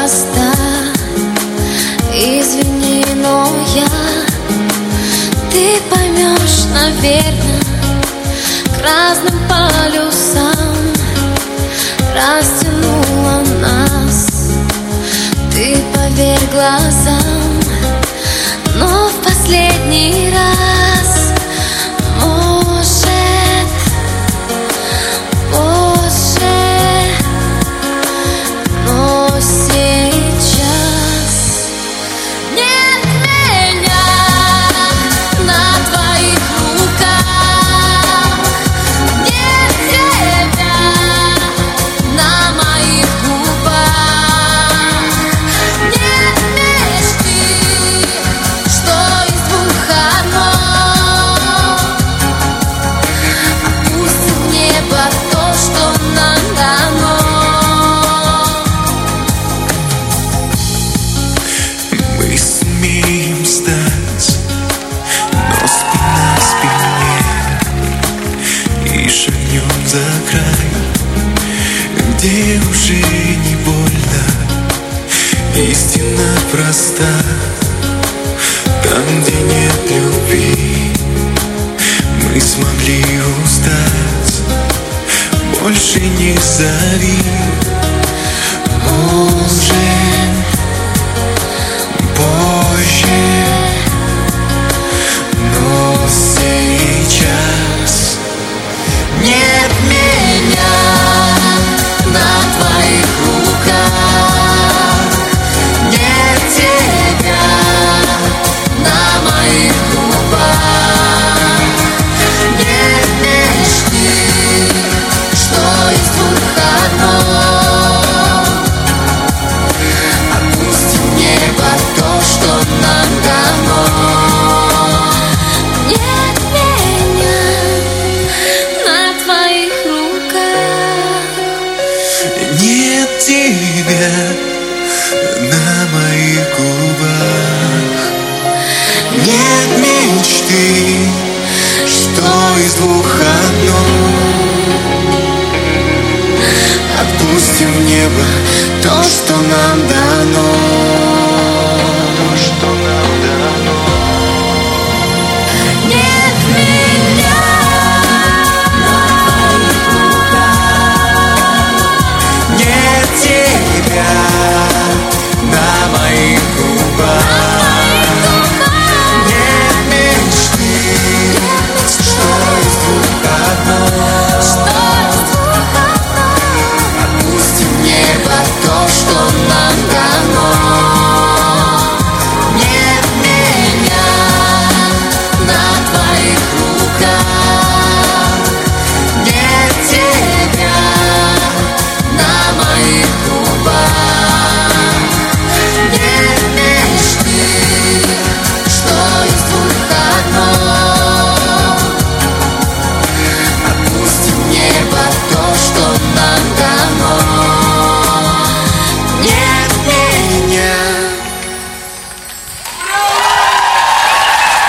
непроста. Извини, но ты поймешь, наверное, к разным полюсам растянула нас. Ты поверь глазам, но в последний раз, может, позже, но сейчас нет меня на твоих руках, нет тебя на моих губах, нет мечты, что из двух одно. Опустим в небо то, что нам дано. Мы сумеем стать, но спина к спине, и шагнем за край, где уже не больно. Истина проста, там, где нет любви, мы смогли устать. Больше не зови, может, позже, но сейчас Нет меня на твоих руках, нет тебя на моих губах, нет мечты, что из двух одно. Опустим в небо то, что нам дано. Нет меня на твоих руках, нет тебя на моих губах, нет мечты, что из двух одно. Отпустим в небо то, что нам дано.